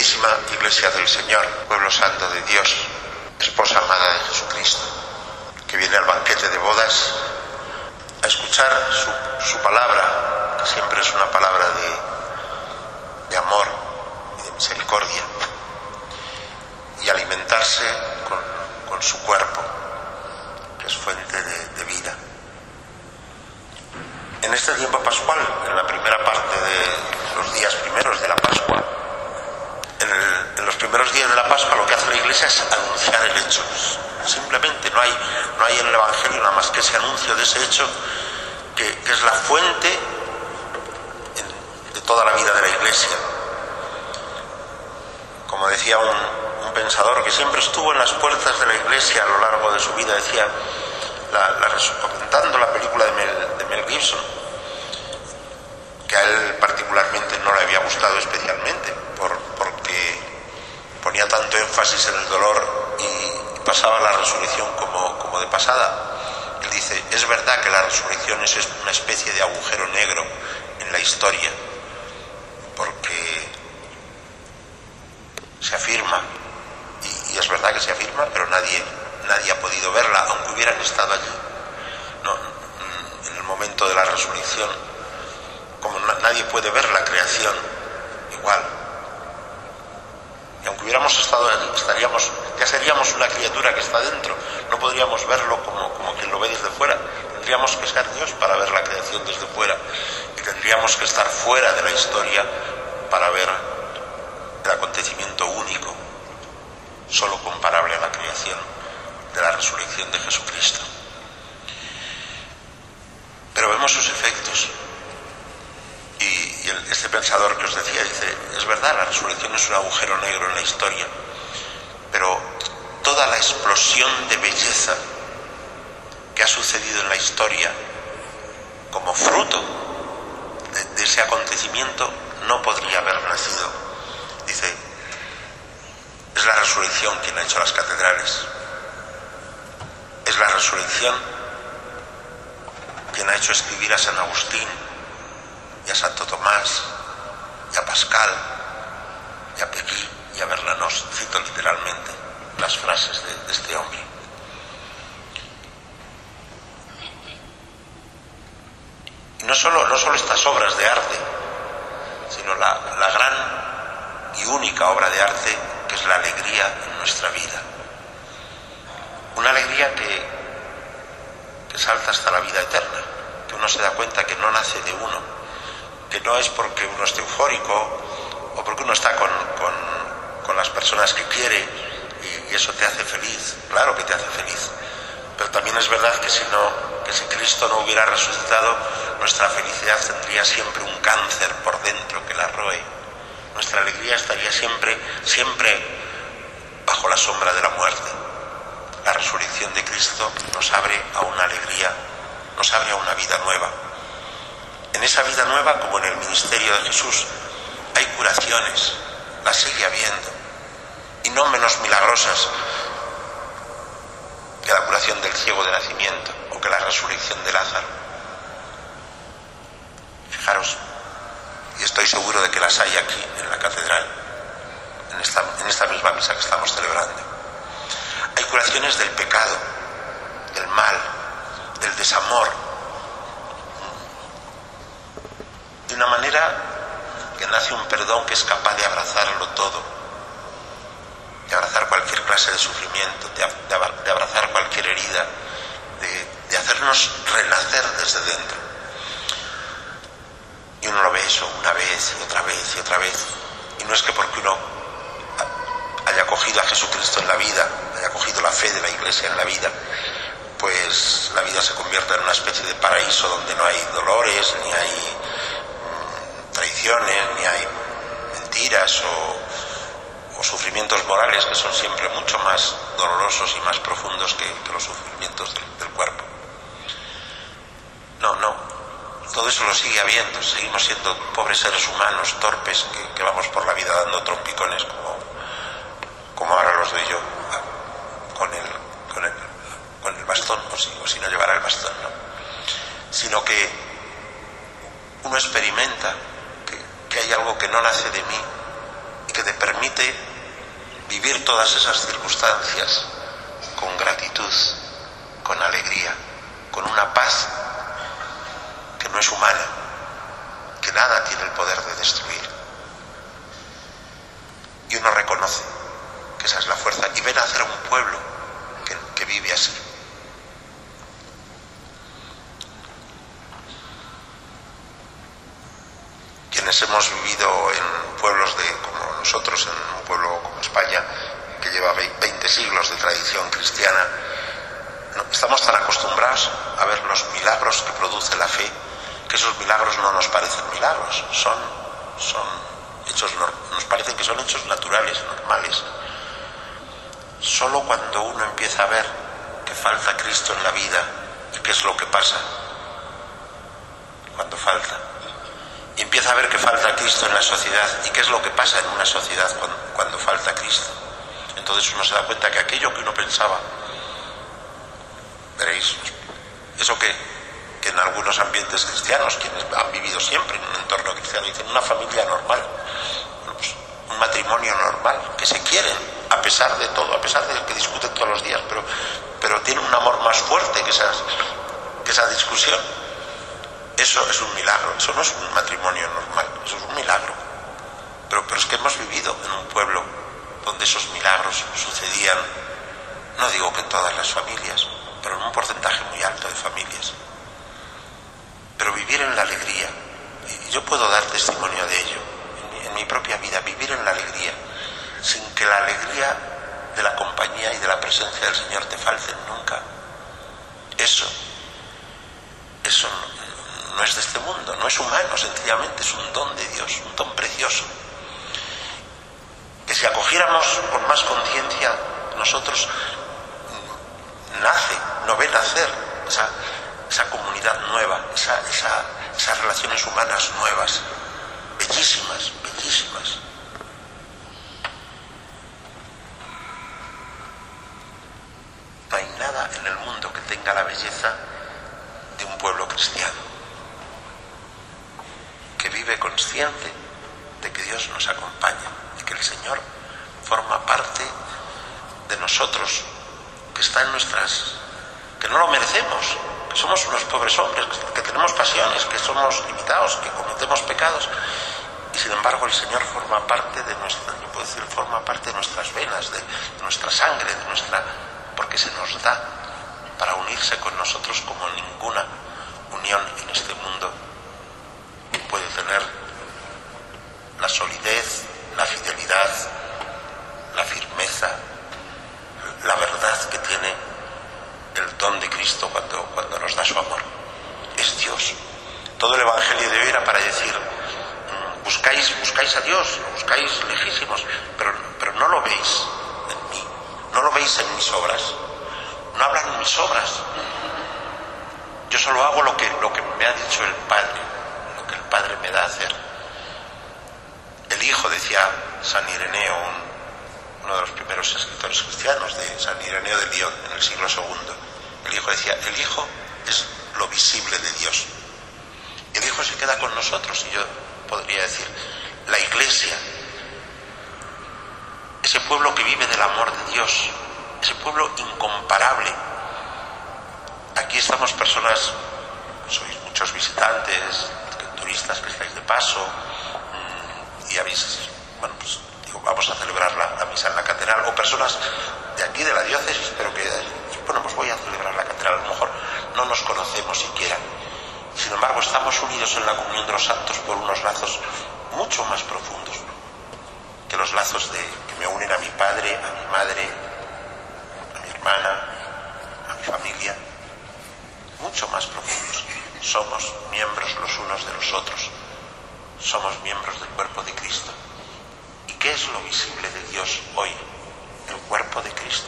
Queridísima Iglesia del Señor, pueblo santo de Dios, esposa amada de Jesucristo, que viene al banquete de bodas a escuchar su palabra, que siempre es una palabra de amor y de misericordia, y alimentarse con su cuerpo, que es fuente de vida. En este tiempo pascual, en la primera parte de los días primeros de la Pascua, en los primeros días de la Pascua lo que hace la Iglesia es anunciar el hecho. Simplemente no hay en el Evangelio nada más que ese anuncio de ese hecho que es la fuente de toda la vida de la Iglesia. Como decía un pensador que siempre estuvo en las puertas de la Iglesia a lo largo de su vida, decía, comentando la película de Mel Gibson, que a él particularmente no le había gustado especialmente porque ponía tanto énfasis en el dolor y pasaba la resurrección como de pasada. Él dice, es verdad que la resurrección es una especie de agujero negro en la historia, porque se afirma, y es verdad que se afirma, pero nadie ha podido verla, aunque hubieran estado allí, ¿no? En el momento de la resurrección, como nadie puede ver la creación igual, y aunque hubiéramos estado allí, ya seríamos una criatura que está dentro, no podríamos verlo como quien lo ve desde fuera. Tendríamos que ser Dios para ver la creación desde fuera, y tendríamos que estar fuera de la historia para ver el acontecimiento único, solo comparable a la creación, de la resurrección de Jesucristo. Pero vemos sus efectos. Y este pensador que os decía dice, es verdad, la resurrección es un agujero negro en la historia, pero toda la explosión de belleza que ha sucedido en la historia como fruto de ese acontecimiento no podría haber nacido. Dice, es la resurrección quien ha hecho las catedrales, es la resurrección quien ha hecho escribir a San Agustín y a Santo Tomás y a Pascal y a Peguy y a Bernanos. Cito literalmente las frases de este hombre. Y no solo estas obras de arte, sino la gran y única obra de arte que es la alegría en nuestra vida. Una alegría que salta hasta la vida eterna, que uno se da cuenta que no nace de uno, que no es porque uno esté eufórico o porque uno está con las personas que quiere y eso te hace feliz. Claro que te hace feliz, pero también es verdad que si Cristo no hubiera resucitado, nuestra felicidad tendría siempre un cáncer por dentro que la roe. Nuestra alegría estaría siempre bajo la sombra de la muerte. La resurrección de Cristo nos abre a una alegría, nos abre a una vida nueva. En esa vida nueva, como en el ministerio de Jesús, hay curaciones, las sigue habiendo, y no menos milagrosas que la curación del ciego de nacimiento o que la resurrección de Lázaro. Fijaros, y estoy seguro de que las hay aquí en la catedral, en esta misma misa que estamos celebrando. Hay curaciones del pecado, del mal, del desamor, de una manera que nace un perdón que es capaz de abrazarlo todo, de abrazar cualquier clase de sufrimiento, de abrazar cualquier herida, de hacernos renacer desde dentro. Y uno lo ve eso una vez y otra vez y otra vez. Y no es que porque uno haya cogido a Jesucristo en la vida, haya cogido la fe de la Iglesia en la vida, pues la vida se convierta en una especie de paraíso donde no hay dolores, ni hay traiciones, ni hay mentiras o sufrimientos morales que son siempre mucho más dolorosos y más profundos que los sufrimientos del cuerpo. No, todo eso lo sigue habiendo. Seguimos siendo pobres seres humanos, torpes, que vamos por la vida dando trompicones como ahora los doy yo con el bastón, o si no llevara el bastón, ¿no? Sino que uno experimenta que hay algo que no nace de mí y que te permite vivir todas esas circunstancias con gratitud, con alegría, con una paz que no es humana, que nada tiene el poder de destruir. Y uno reconoce que esa es la fuerza y ven a hacer un pueblo que vive así. Quienes hemos vivido en pueblos como nosotros, en un pueblo como España, que lleva 20 siglos de tradición cristiana, estamos tan acostumbrados a ver los milagros que produce la fe, que esos milagros no nos parecen milagros, son hechos, nos parecen que son hechos naturales, normales. Solo cuando uno empieza a ver que falta Cristo en la vida, y qué es lo que pasa cuando falta, y empieza a ver que falta Cristo en la sociedad, y qué es lo que pasa en una sociedad cuando falta Cristo, entonces uno se da cuenta que aquello que uno pensaba, veréis, eso que en algunos ambientes cristianos, quienes han vivido siempre en un entorno cristiano, dicen una familia normal, pues, un matrimonio normal, que se quieren a pesar de todo, a pesar de que discuten todos los días, pero tienen un amor más fuerte que esa discusión. Eso es un milagro, eso no es un matrimonio normal, eso es un milagro. Pero es que hemos vivido en un pueblo donde esos milagros sucedían, no digo que en todas las familias, pero en un porcentaje muy alto de familias. Pero vivir en la alegría, y yo puedo dar testimonio de ello, en mi propia vida, vivir en la alegría, sin que la alegría de la compañía y de la presencia del Señor te falten nunca. Eso no es de este mundo, no es humano, sencillamente es un don de Dios, un don precioso. Que si acogiéramos con más conciencia, nosotros no ve nacer esa comunidad nueva, esas relaciones humanas nuevas, bellísimas, bellísimas. No hay nada en el mundo que tenga la belleza de un pueblo cristiano, que vive consciente de que Dios nos acompaña, de que el Señor forma parte de nosotros, que está en que no lo merecemos, que somos unos pobres hombres, que tenemos pasiones, que somos limitados, que cometemos pecados, y sin embargo el Señor forma parte de forma parte de nuestras venas, de nuestra sangre, porque se nos da para unirse con nosotros como ninguna unión en este mundo puede tener la solidez, la fidelidad, la firmeza, la verdad que tiene el don de Cristo cuando nos da su amor. Es Dios. Todo el Evangelio de hoy era para decir, buscáis a Dios, lo buscáis lejísimos, pero no lo veis en mí, no lo veis en mis obras, no hablan mis obras. Yo solo hago lo que me ha dicho el Padre, lo que el Padre me da a hacer. El Hijo, decía San Ireneo, uno de los primeros escritores cristianos, de San Ireneo de Lyon, en el siglo II. El Hijo decía, el Hijo es lo visible de Dios. El Hijo se queda con nosotros, y yo podría decir, la Iglesia, ese pueblo que vive del amor de Dios, ese pueblo incomparable. Aquí estamos personas, sois muchos visitantes, turistas que estáis de paso, y vamos a celebrar la misa en la catedral, o personas de aquí, de la diócesis, pero que, pues voy a celebrar la catedral, a lo mejor no nos conocemos siquiera. Sin embargo, estamos unidos en la comunión de los santos por unos lazos mucho más profundos que los lazos que me unen a mi padre, a mi madre, a mi hermana, a mi familia. Mucho más profundos. Somos miembros los unos de los otros. Somos miembros del cuerpo de Cristo. ¿Y qué es lo visible de Dios hoy? El cuerpo de Cristo.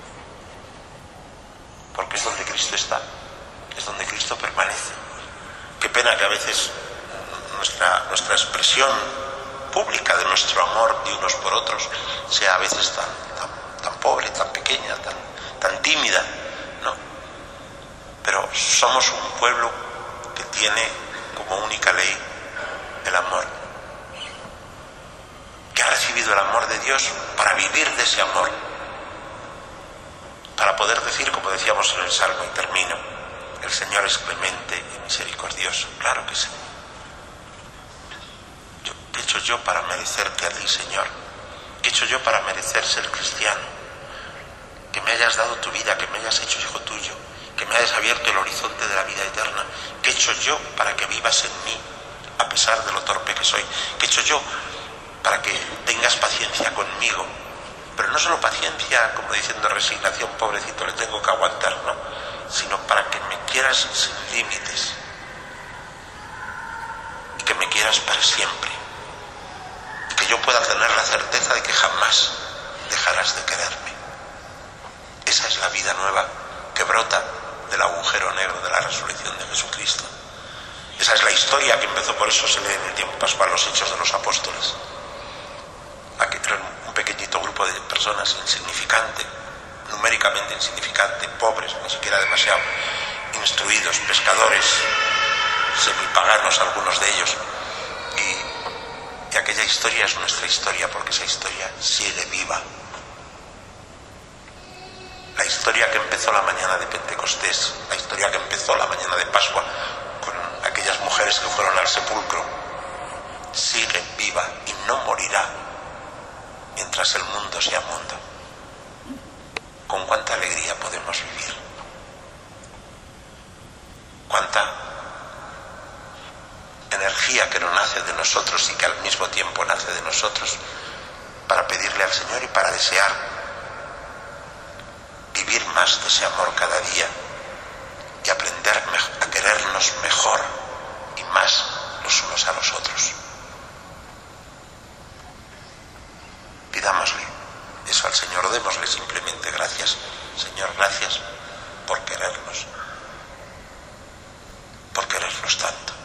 Porque es donde Cristo está, es donde Cristo permanece. Qué pena que a veces nuestra expresión pública de nuestro amor de unos por otros sea a veces tan pobre, tan pequeña, tan tímida, ¿no? Pero somos un pueblo que tiene como única ley el amor, que ha recibido el amor de Dios para vivir de ese amor, para poder decir, como decíamos en el Salmo, y termino, el Señor es clemente y misericordioso. Claro que sí. ¿Qué he hecho yo para merecerte a ti, Señor? ¿Qué he hecho yo para merecer ser cristiano? Que me hayas dado tu vida, que me hayas hecho hijo tuyo, que me hayas abierto el horizonte de la vida eterna. ¿Qué he hecho yo para que vivas en mí, a pesar de lo torpe que soy? ¿Qué he hecho yo para que tengas paciencia conmigo? Pero no solo paciencia, como diciendo resignación, pobrecito, le tengo que aguantar, no, sino para que me quieras sin límites y que me quieras para siempre, y que yo pueda tener la certeza de que jamás dejarás de quererme. Esa es la vida nueva que brota del agujero negro de la resurrección de Jesucristo. Esa es la historia que empezó, por eso se lee en el tiempo pascual los Hechos de los Apóstoles. Aquí eran un pequeñito grupo de personas insignificante, numéricamente insignificante, pobres, ni siquiera demasiado instruidos, pescadores, semipaganos algunos de ellos. Y aquella historia es nuestra historia, porque esa historia sigue viva. La historia que empezó la mañana de Pentecostés, la historia que empezó la mañana de Pascua, con aquellas mujeres que fueron al sepulcro, sigue viva y no morirá mientras el mundo sea mundo. Con cuánta alegría podemos vivir, cuánta energía que no nace de nosotros y que al mismo tiempo nace de nosotros, para pedirle al Señor y para desear vivir más de ese amor cada día y aprender a querernos mejor y más los unos a los otros. Pidámosle eso al Señor, démosle simplemente gracias. Señor, gracias por querernos tanto.